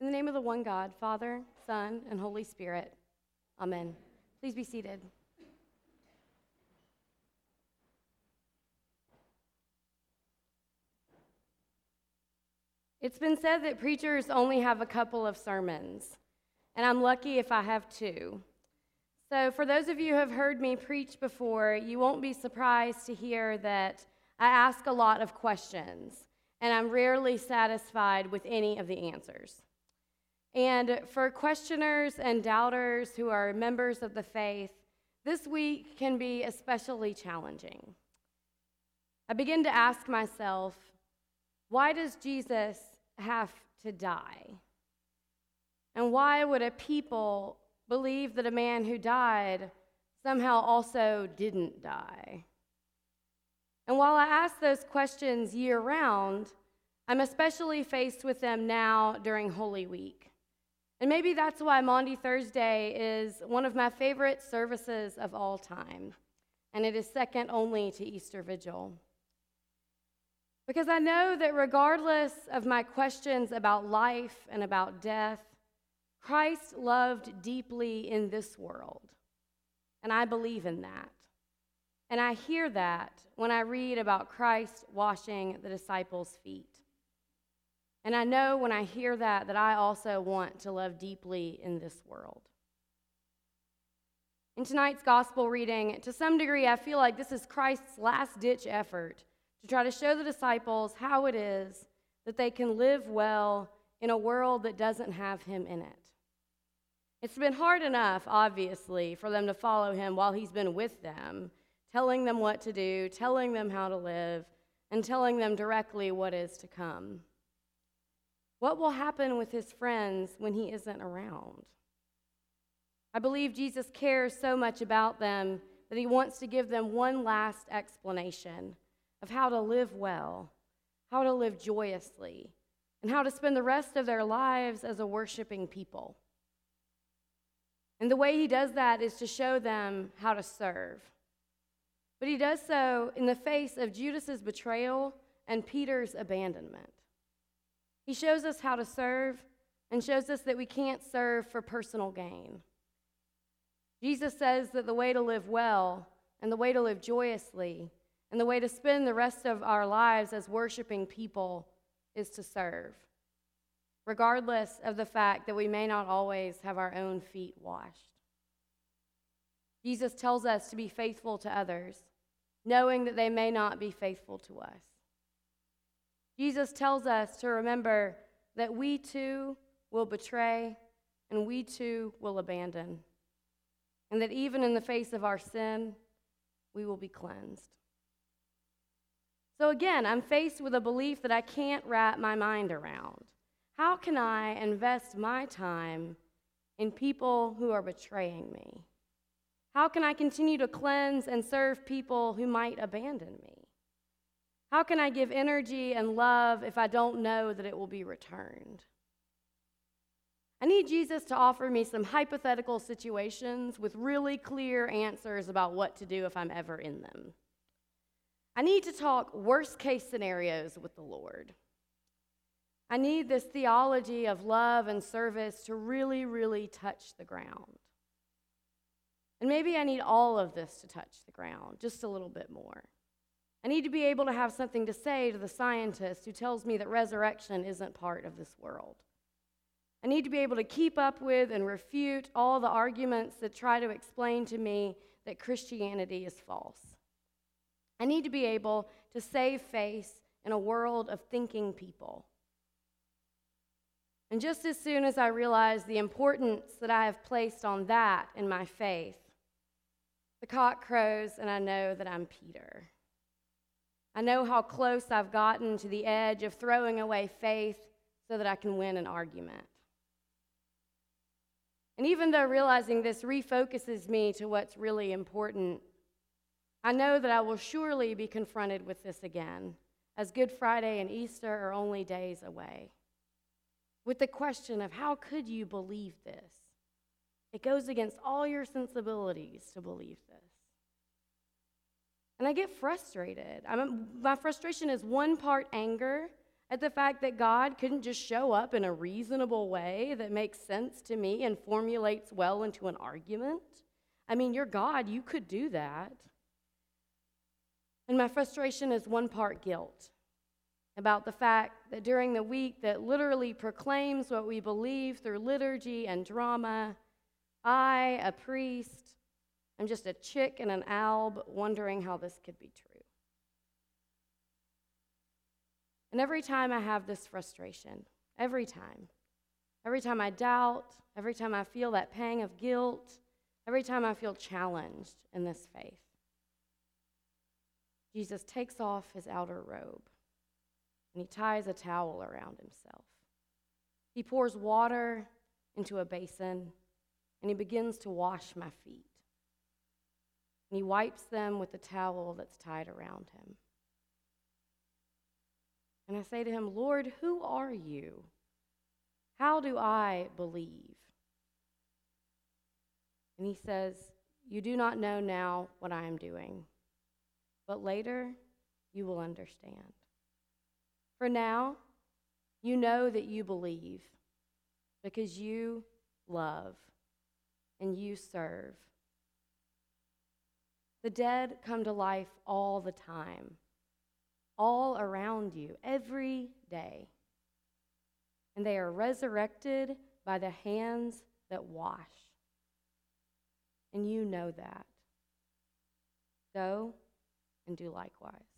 the name of the one God, Father, Son, and Holy Spirit. Amen. Please be seated. It's been said that preachers only have a couple of sermons, and I'm lucky if I have two. So for those of you who have heard me preach before, you won't be surprised to hear that I ask a lot of questions, and I'm rarely satisfied with any of the answers. And for questioners and doubters who are members of the faith, this week can be especially challenging. I begin to ask myself, why does Jesus have to die? And why would a people believe that a man who died somehow also didn't die? And while I ask those questions year-round, I'm especially faced with them now during Holy Week. And maybe that's why Maundy Thursday is one of my favorite services of all time, and it is second only to Easter Vigil. Because I know that regardless of my questions about life and about death, Christ loved deeply in this world, and I believe in that. And I hear that when I read about Christ washing the disciples' feet. And I know when I hear that I also want to love deeply in this world. In tonight's gospel reading, to some degree, I feel like this is Christ's last-ditch effort to try to show the disciples how it is that they can live well in a world that doesn't have him in it. It's been hard enough, obviously, for them to follow him while he's been with them, telling them what to do, telling them how to live, and telling them directly what is to come. What will happen with his friends when he isn't around? I believe Jesus cares so much about them that he wants to give them one last explanation of how to live well, how to live joyously, and how to spend the rest of their lives as a worshiping people. And the way he does that is to show them how to serve. But he does so in the face of Judas's betrayal and Peter's abandonment. He shows us how to serve and shows us that we can't serve for personal gain. Jesus says that the way to live well and the way to live joyously and the way to spend the rest of our lives as worshiping people is to serve, regardless of the fact that we may not always have our own feet washed. Jesus tells us to be faithful to others, knowing that they may not be faithful to us. Jesus tells us to remember that we too will betray and we too will abandon, and that even in the face of our sin, we will be cleansed. So again, I'm faced with a belief that I can't wrap my mind around. How can I invest my time in people who are betraying me? How can I continue to cleanse and serve people who might abandon me? How can I give energy and love if I don't know that it will be returned? I need Jesus to offer me some hypothetical situations with really clear answers about what to do if I'm ever in them. I need to talk worst-case scenarios with the Lord. I need this theology of love and service to really, really touch the ground. And maybe I need all of this to touch the ground, just a little bit more. I need to be able to have something to say to the scientist who tells me that resurrection isn't part of this world. I need to be able to keep up with and refute all the arguments that try to explain to me that Christianity is false. I need to be able to save face in a world of thinking people. And just as soon as I realize the importance that I have placed on that in my faith, the cock crows and I know that I'm Peter. I know how close I've gotten to the edge of throwing away faith so that I can win an argument. And even though realizing this refocuses me to what's really important, I know that I will surely be confronted with this again, as Good Friday and Easter are only days away, with the question of how could you believe this? It goes against all your sensibilities to believe this. And I get frustrated. My frustration is one part anger at the fact that God couldn't just show up in a reasonable way that makes sense to me and formulates well into an argument. I mean, you're God, you could do that. And my frustration is one part guilt about the fact that during the week that literally proclaims what we believe through liturgy and drama, I, a priest, am just a chick in an alb wondering how this could be true. And every time I have this frustration, every time I doubt, every time I feel that pang of guilt, every time I feel challenged in this faith, Jesus takes off his outer robe and he ties a towel around himself. He pours water into a basin and he begins to wash my feet. And he wipes them with the towel that's tied around him. And I say to him, Lord, who are you? How do I believe? And he says, you do not know now what I am doing, but later you will understand. For now, you know that you believe because you love and you serve. The dead come to life all the time, all around you, every day. And they are resurrected by the hands that wash. And you know that. Go and do likewise.